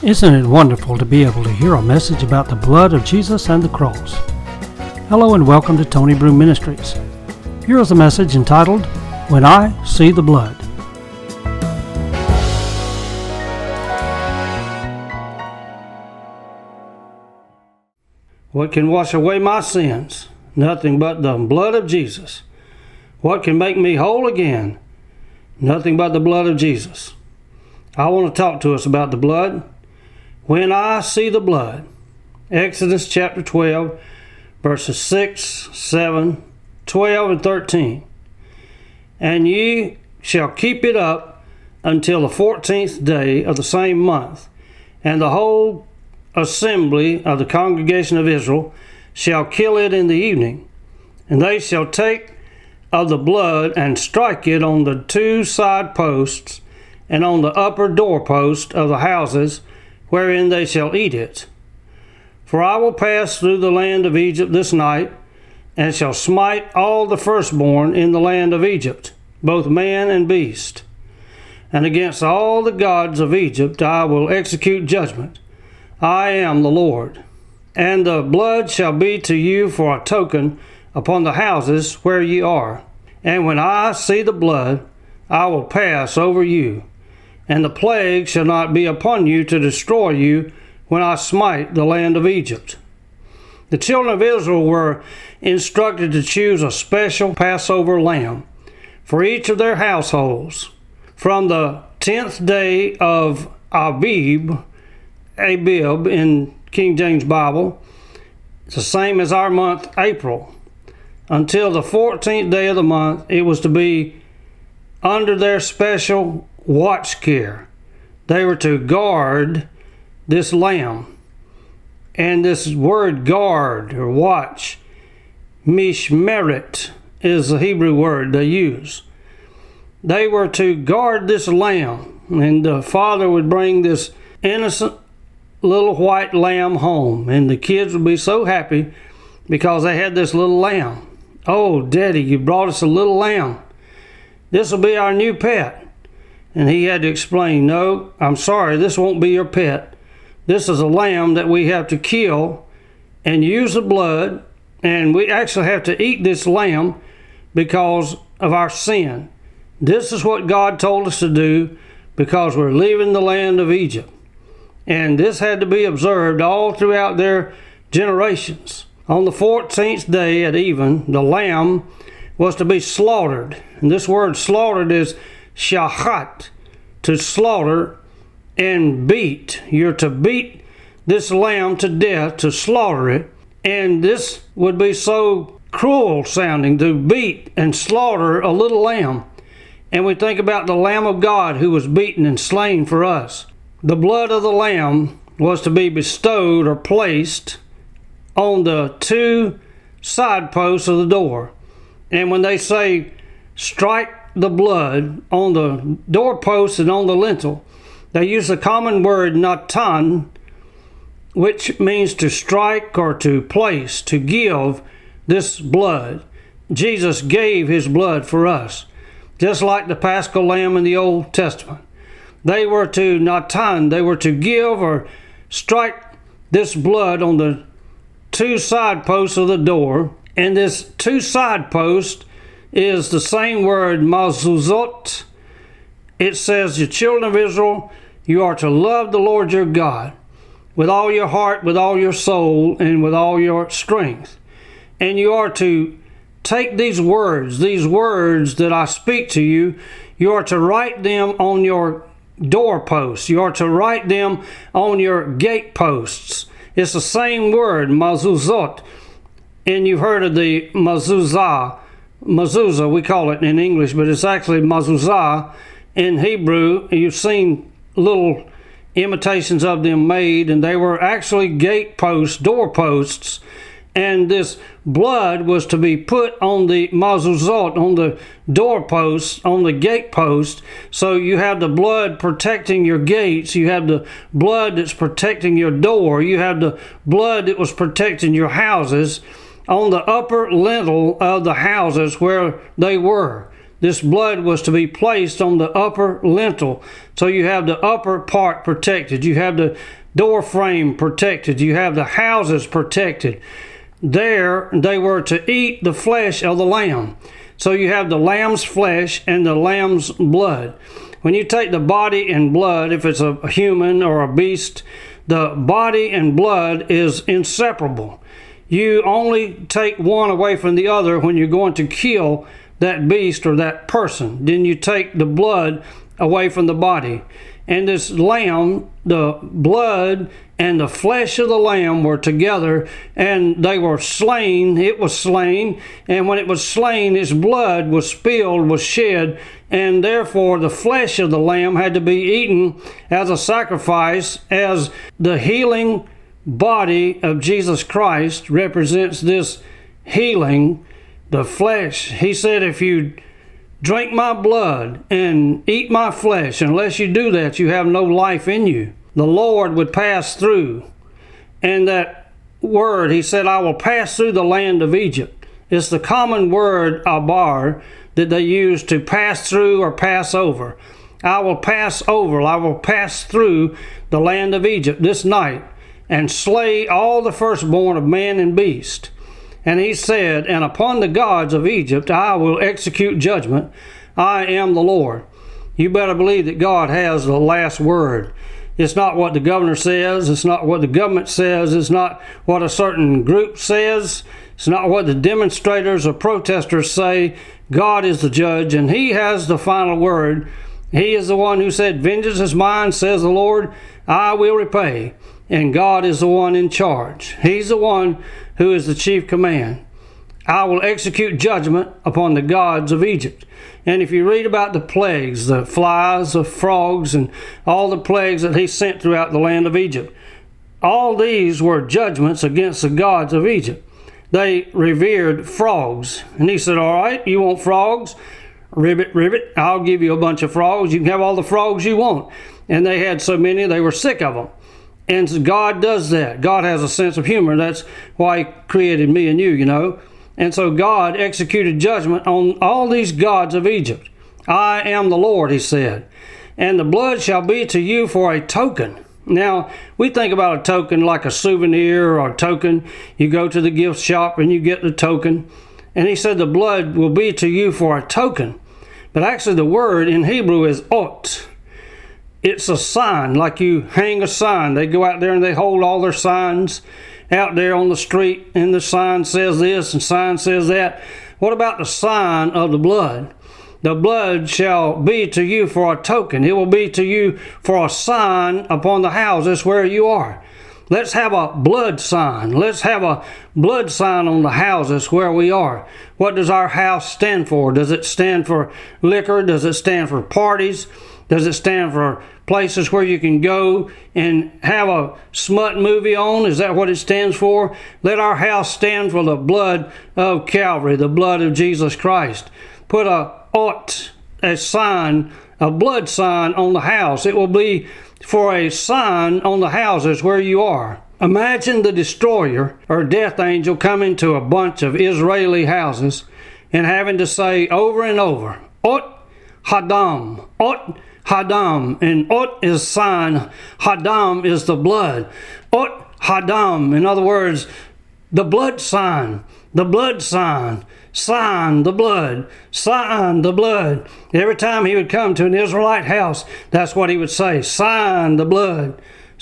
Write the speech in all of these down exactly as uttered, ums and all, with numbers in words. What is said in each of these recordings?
Isn't it wonderful to be able to hear a message about the blood of Jesus and the cross? Hello and welcome to Tony Broom Ministries. Here is a message entitled, When I See the Blood. What can wash away my sins? Nothing but the blood of Jesus. What can make me whole again? Nothing but the blood of Jesus. I want to talk to us about the blood. When I see the blood. Exodus chapter twelve, verses six, seven, twelve, and thirteen. And ye shall keep it up until the fourteenth day of the same month, and the whole assembly of the congregation of Israel shall kill it in the evening. And they shall take of the blood and strike it on the two side posts and on the upper doorpost of the houses wherein they shall eat it. For I will pass through the land of Egypt this night, and shall smite all the firstborn in the land of Egypt, both man and beast. And against all the gods of Egypt I will execute judgment. I am the Lord. And the blood shall be to you for a token upon the houses where ye are. And when I see the blood, I will pass over you. And the plague shall not be upon you to destroy you when I smite the land of Egypt. The children of Israel were instructed to choose a special Passover lamb for each of their households. From the tenth day of Abib, Abib in King James Bible, it's the same as our month April, until the fourteenth day of the month, it was to be under their special watch care. They were to guard this lamb. And this word guard or watch, mishmeret, is the Hebrew word they use. They were to guard this lamb, and the father would bring this innocent little white lamb home, and the kids would be so happy because they had this little lamb. Oh, Daddy, you brought us a little lamb. This will be our new pet. And he had to explain, no, I'm sorry, this won't be your pet. This is a lamb that we have to kill and use the blood, and we actually have to eat this lamb because of our sin. This is what God told us to do because we're leaving the land of Egypt. And this had to be observed all throughout their generations. On the fourteenth day at even, the lamb was to be slaughtered. And this word slaughtered is shachat, to slaughter and beat. You're to beat this lamb to death, to slaughter it. And this would be so cruel sounding, to beat and slaughter a little lamb. And we think about the Lamb of God who was beaten and slain for us. The blood of the lamb was to be bestowed or placed on the two side posts of the door. And when they say strike the blood on the doorpost and on the lintel, they use the common word natan, which means to strike or to place, to give this blood. Jesus gave his blood for us, just like the Paschal Lamb in the Old Testament. They were to natan, they were to give or strike this blood on the two side posts of the door. And this two side post is the same word, mazuzot. It says, the children of Israel, you are to love the Lord your God with all your heart, with all your soul, and with all your strength. And you are to take these words, these words that I speak to you, you are to write them on your doorposts. You are to write them on your gateposts. It's the same word, mazuzot. And you've heard of the mezuzah. Mezuzah, we call it in English, but it's actually mezuzah in Hebrew. You've seen little imitations of them made, and they were actually gateposts, doorposts. And this blood was to be put on the mezuzot, on the doorposts, on the gatepost. So you have the blood protecting your gates. You have the blood that's protecting your door. You have the blood that was protecting your houses on the upper lintel of the houses where they were. this blood was to be placed on the upper lintel. So you have the upper part protected. You have the door frame protected. You have the houses protected. There they were to eat the flesh of the lamb. So you have the lamb's flesh and the lamb's blood. When you take the body and blood, if it's a human or a beast, the body and blood is inseparable. You only take one away from the other when you're going to kill that beast or that person. Then you take the blood away from the body. And this lamb, the blood and the flesh of the lamb were together, and they were slain. It was slain, and when it was slain, its blood was spilled, was shed, and therefore the flesh of the lamb had to be eaten as a sacrifice, as the healing body of Jesus Christ represents this healing, the flesh. He said, if you drink my blood and eat my flesh, unless you do that, you have no life in you. The Lord would pass through. And that word, he said, I will pass through the land of Egypt. It's the common word, abar, that they use to pass through or pass over. I will pass over, I will pass through the land of Egypt this night and slay all the firstborn of man and beast. And he said, and upon the gods of Egypt I will execute judgment. I am the Lord. You better believe that God has the last word. It's not what the governor says. It's not what the government says. It's not what a certain group says. It's not what the demonstrators or protesters say. God is the judge, and he has the final word. He is the one who said, vengeance is mine, says the Lord. I will repay. And God is the one in charge. He's the one who is the chief command. I will execute judgment upon the gods of Egypt. And if you read about the plagues, the flies, the frogs, and all the plagues that he sent throughout the land of Egypt, all these were judgments against the gods of Egypt. They revered frogs. And he said, all right, you want frogs? Ribbit, ribbit, I'll give you a bunch of frogs. You can have all the frogs you want. And they had so many, they were sick of them. And God does that. God has a sense of humor. That's why he created me and you, you know. And so God executed judgment on all these gods of Egypt. I am the Lord, he said. And the blood shall be to you for a token. Now, we think about a token like a souvenir or a token. You go to the gift shop and you get the token. And he said the blood will be to you for a token. But actually the word in Hebrew is ot. It's a sign, like you hang a sign. They go out there and they hold all their signs out there on the street, and the sign says this and sign says that. What about the sign of the blood? The blood shall be to you for a token. It will be to you for a sign upon the houses where you are. Let's have a blood sign. Let's have a blood sign on the houses where we are. What does our house stand for? Does it stand for liquor? Does it stand for parties? Does it stand for places where you can go and have a smut movie on? Is that what it stands for? Let our house stand for the blood of Calvary, the blood of Jesus Christ. Put a ought, a sign, a blood sign on the house. It will be for a sign on the houses where you are. Imagine the destroyer or death angel coming to a bunch of Israeli houses and having to say over and over, Ot Hadam, Ot Hadam, and Ot is sign, Hadam is the blood. Ot Hadam, in other words, the blood sign, the blood sign, sign the blood, sign the blood. Every time he would come to an Israelite house, that's what he would say, sign the blood,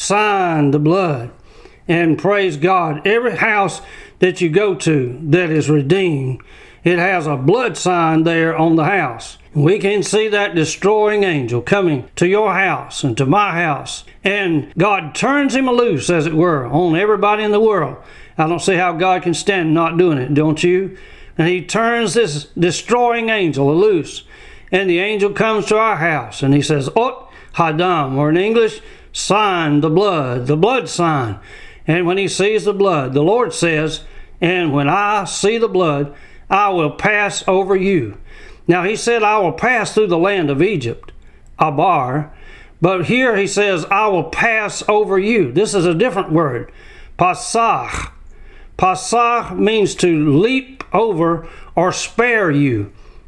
sign the blood. And praise God, every house that you go to that is redeemed, it has a blood sign there on the house. We can see that destroying angel coming to your house and to my house. And God turns him loose, as it were, on everybody in the world. I don't see how God can stand not doing it, don't you? And he turns this destroying angel loose. And the angel comes to our house and he says, Ot Hadam, or in English, sign the blood, the blood sign. And when he sees the blood, the Lord says, and when I see the blood, I will pass over you. Now he said, I will pass through the land of Egypt, Abar. But here he says, I will pass over you. This is a different word, Pasach. Pasach means to leap over or spare you.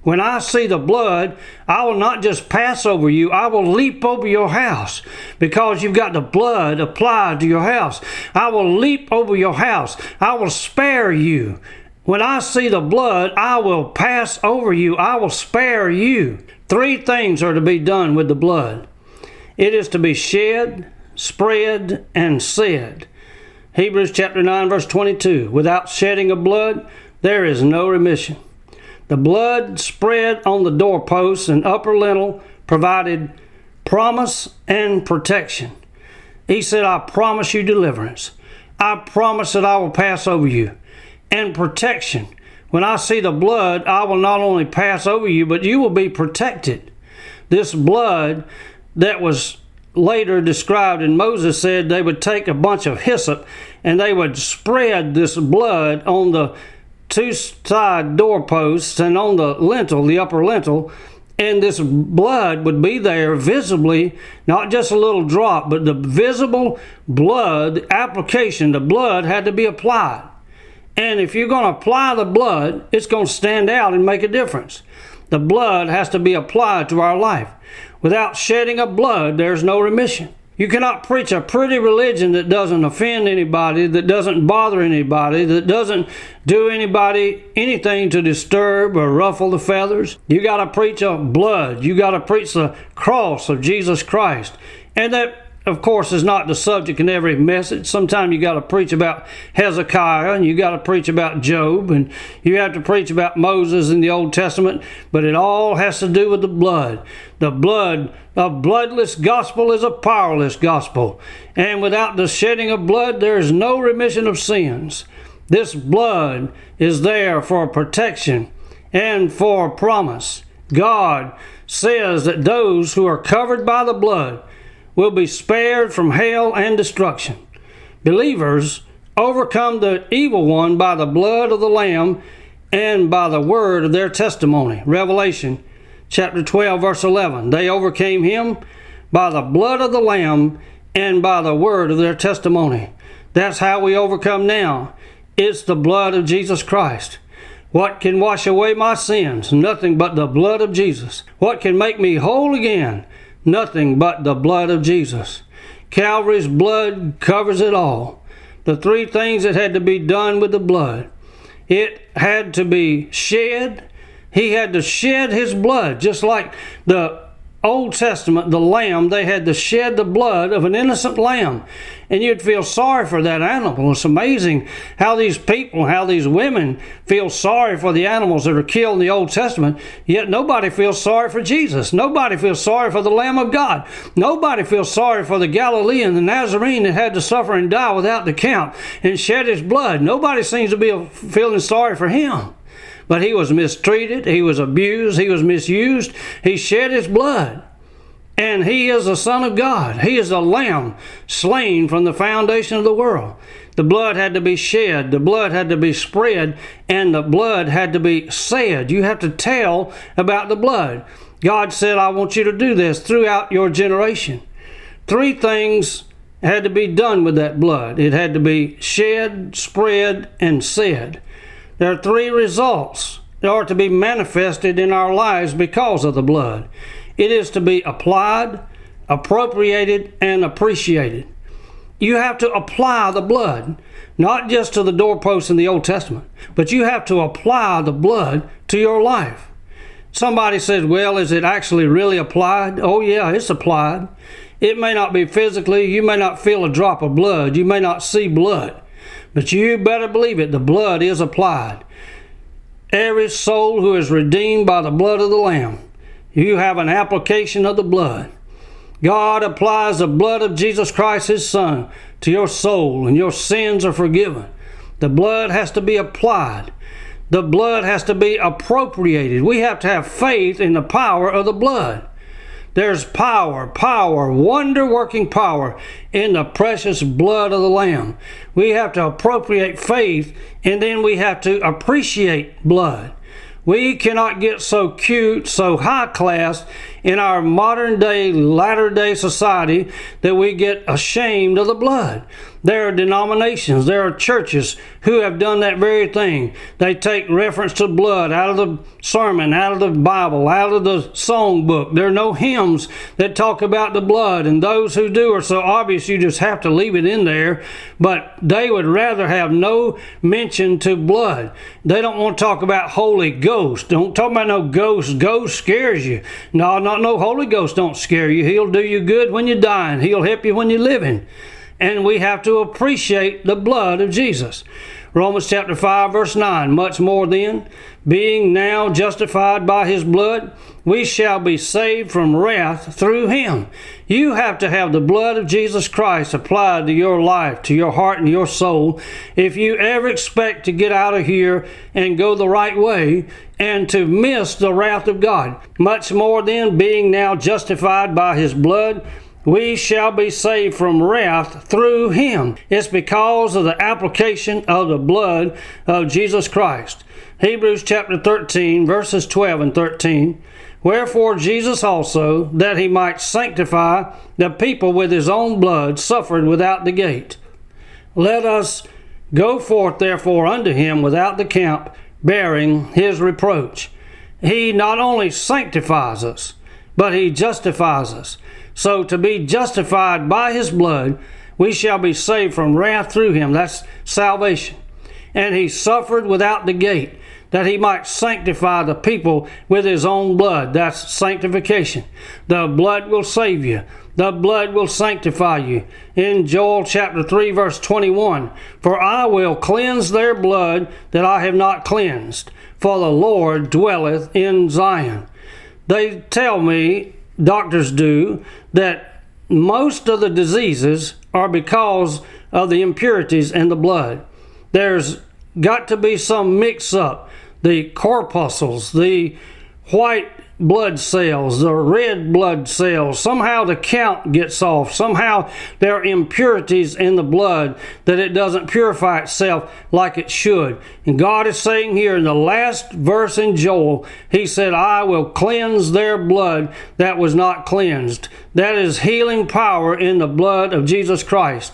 When I see the blood, I will not just pass over you, I will leap over your house because you've got the blood applied to your house. I will leap over your house. I will spare you. When I see the blood, I will pass over you. I will spare you. Three things are to be done with the blood. It is to be shed, spread, and said. Hebrews chapter nine, verse twenty-two. Without shedding of blood, there is no remission. The blood spread on the doorposts and upper lintel provided promise and protection. He said, I promise you deliverance. I promise that I will pass over you. And protection. When I see the blood, I will not only pass over you, but you will be protected. This blood that was later described, and Moses said they would take a bunch of hyssop and they would spread this blood on the two side doorposts and on the lintel, the upper lintel, and this blood would be there visibly, not just a little drop, but the visible blood application. The blood had to be applied. And if you're going to apply the blood, it's going to stand out and make a difference. The blood has to be applied to our life. Without shedding of blood, there's no remission. You cannot preach a pretty religion that doesn't offend anybody, that doesn't bother anybody, that doesn't do anybody anything to disturb or ruffle the feathers. You got to preach of blood. You got to preach the cross of Jesus Christ. And that, of course, is not the subject in every message. Sometimes you got to preach about Hezekiah, and you got to preach about Job, and you have to preach about Moses in the Old Testament, but it all has to do with the blood. The blood, a bloodless gospel is a powerless gospel, and without the shedding of blood, there is no remission of sins. This blood is there for protection and for promise. God says that those who are covered by the blood will be spared from hell and destruction. Believers overcome the evil one by the blood of the Lamb and by the word of their testimony. Revelation chapter twelve, verse eleven. They overcame him by the blood of the Lamb and by the word of their testimony. That's how we overcome now. It's the blood of Jesus Christ. What can wash away my sins? Nothing but the blood of Jesus. What can make me whole again? Nothing but the blood of Jesus. Calvary's blood covers it all. The three things that had to be done with the blood. It had to be shed. He had to shed his blood, just like the Old Testament, the lamb, they had to shed the blood of an innocent lamb. And you'd feel sorry for that animal. It's amazing how these people, how these women feel sorry for the animals that are killed in the Old Testament, yet nobody feels sorry for Jesus. Nobody feels sorry for the Lamb of God. Nobody feels sorry for the Galilean, the Nazarene that had to suffer and die without the count and shed his blood. Nobody seems to be feeling sorry for him. But he was mistreated, he was abused, he was misused, he shed his blood. And he is the Son of God. He is the Lamb slain from the foundation of the world. The blood had to be shed, the blood had to be spread, and the blood had to be said. You have to tell about the blood. God said, I want you to do this throughout your generation. Three things had to be done with that blood. It had to be shed, spread, and said. There are three results that are to be manifested in our lives because of the blood. It is to be applied, appropriated, and appreciated. You have to apply the blood, not just to the doorposts in the Old Testament, but you have to apply the blood to your life. Somebody says, well, is it actually really applied? Oh yeah, it's applied. It may not be physically, you may not feel a drop of blood, you may not see blood, but you better believe it, the blood is applied. Every soul who is redeemed by the blood of the Lamb, you have an application of the blood. God applies the blood of Jesus Christ, his Son, to your soul, and your sins are forgiven. The blood has to be applied. The blood has to be appropriated. We have to have faith in the power of the blood. There's power, power, wonder-working power in the precious blood of the Lamb. We have to appropriate faith, and then we have to appreciate blood. We cannot get so cute, so high class in our modern day, latter day society that we get ashamed of the blood. There are denominations, there are churches who have done that very thing. They take reference to blood out of the sermon, out of the Bible, out of the song book. There are no hymns that talk about the blood, and those who do are so obvious you just have to leave it in there. But they would rather have no mention to blood. They don't want to talk about Holy Ghost. Don't talk about no ghost. Ghost scares you. No, not no Holy Ghost don't scare you. He'll do you good when you're dying. He'll help you when you're living. And we have to appreciate the blood of Jesus. Romans chapter five, verse nine, much more then, being now justified by his blood, we shall be saved from wrath through him. You have to have the blood of Jesus Christ applied to your life, to your heart and your soul, if you ever expect to get out of here and go the right way and to miss the wrath of God. Much more then, being now justified by his blood, we shall be saved from wrath through him. It's because of the application of the blood of Jesus Christ. Hebrews chapter thirteen, verses twelve and thirteen. Wherefore Jesus also, that he might sanctify the people with his own blood, suffered without the gate. Let us go forth therefore unto him without the camp, bearing his reproach. He not only sanctifies us, but he justifies us. So to be justified by his blood, we shall be saved from wrath through him. That's salvation. And he suffered without the gate, that he might sanctify the people with his own blood. That's sanctification. The blood will save you. The blood will sanctify you. In Joel chapter three, verse twenty-one, for I will cleanse their blood that I have not cleansed, for the Lord dwelleth in Zion. They tell me, doctors do, that most of the diseases are because of the impurities in the blood. There's got to be some mix-up. The corpuscles, the white blood cells, the red blood cells, somehow the count gets off. Somehow there are impurities in the blood that it doesn't purify itself like it should. And God is saying here in the last verse in Joel, he said, I will cleanse their blood that was not cleansed. That is healing power in the blood of Jesus Christ.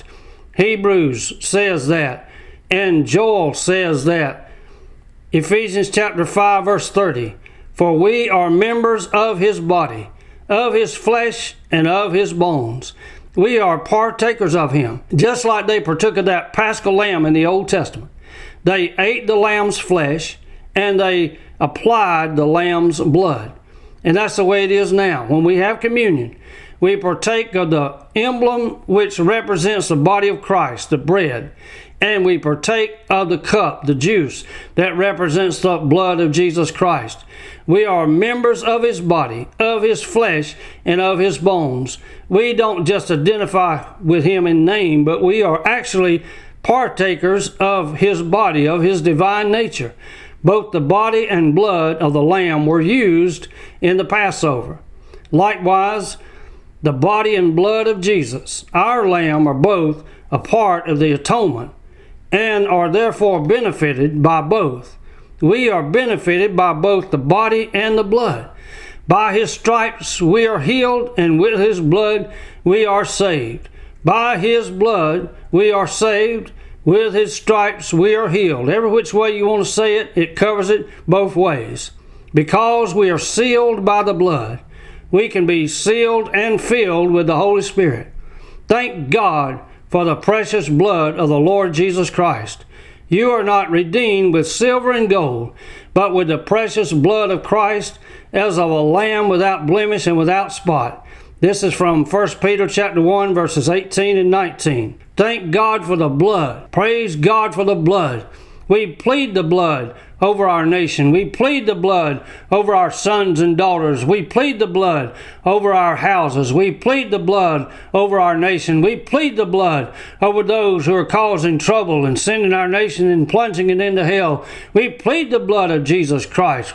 Hebrews says that, and Joel says that. Ephesians chapter five, verse thirty, for we are members of his body, of his flesh, and of his bones. We are partakers of him, just like they partook of that paschal lamb in the Old Testament. They ate the lamb's flesh, and they applied the lamb's blood. And that's the way it is now. When we have communion, we partake of the emblem which represents the body of Christ, the bread. And we partake of the cup, the juice, that represents the blood of Jesus Christ. We are members of his body, of his flesh, and of his bones. We don't just identify with him in name, but we are actually partakers of his body, of his divine nature. Both the body and blood of the Lamb were used in the Passover. Likewise, the body and blood of Jesus, our Lamb, are both a part of the atonement, and are therefore benefited by both. We are benefited by both the body and the blood. By his stripes we are healed, and with his blood we are saved. By his blood we are saved, with his stripes we are healed. Every which way you want to say it, it covers it both ways. Because we are sealed by the blood, we can be sealed and filled with the Holy Spirit. Thank God for the precious blood of the Lord Jesus Christ. You are not redeemed with silver and gold, but with the precious blood of Christ, as of a lamb without blemish and without spot. This is from First Peter chapter one, verses eighteen and nineteen. Thank God for the blood. Praise God for the blood. We plead the blood over our nation. We plead the blood over our sons and daughters. We plead the blood over our houses. We plead the blood over our nation. We plead the blood over those who are causing trouble and sending our nation and plunging it into hell. We plead the blood of Jesus Christ.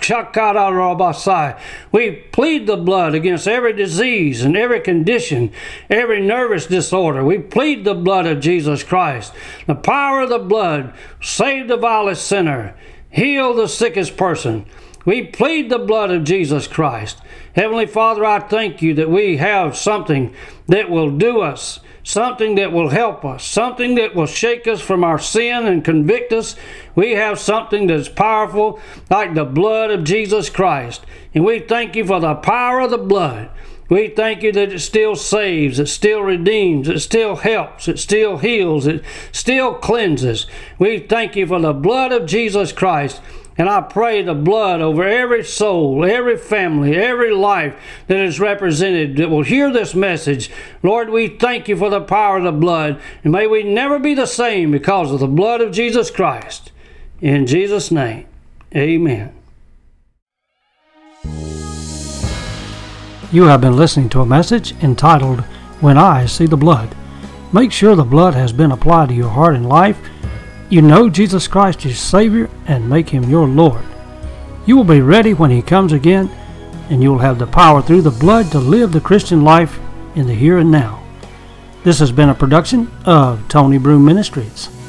We plead the blood against every disease and every condition, every nervous disorder. We plead the blood of Jesus Christ. The power of the blood, save the vilest sinner, heal the sickest person, We plead the blood of Jesus Christ. Heavenly Father, I thank you that we have something that will do us, something that will help us, something that will shake us from our sin and convict us. We have something that's powerful like the blood of Jesus Christ. And we thank you for the power of the blood. We thank you that it still saves, it still redeems, it still helps, it still heals, it still cleanses. We thank you for the blood of Jesus Christ. And I pray the blood over every soul, every family, every life that is represented that will hear this message. Lord, we thank you for the power of the blood. And may we never be the same because of the blood of Jesus Christ. In Jesus' name, amen. You have been listening to a message entitled, When I See the Blood. Make sure the blood has been applied to your heart and life. You know Jesus Christ is Savior, and make Him your Lord. You will be ready when He comes again, and you will have the power through the blood to live the Christian life in the here and now. This has been a production of Tony Broom Ministries.